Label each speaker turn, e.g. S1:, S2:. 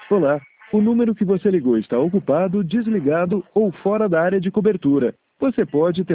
S1: Olá, o número que você ligou está ocupado, desligado ou fora da área de cobertura. Você pode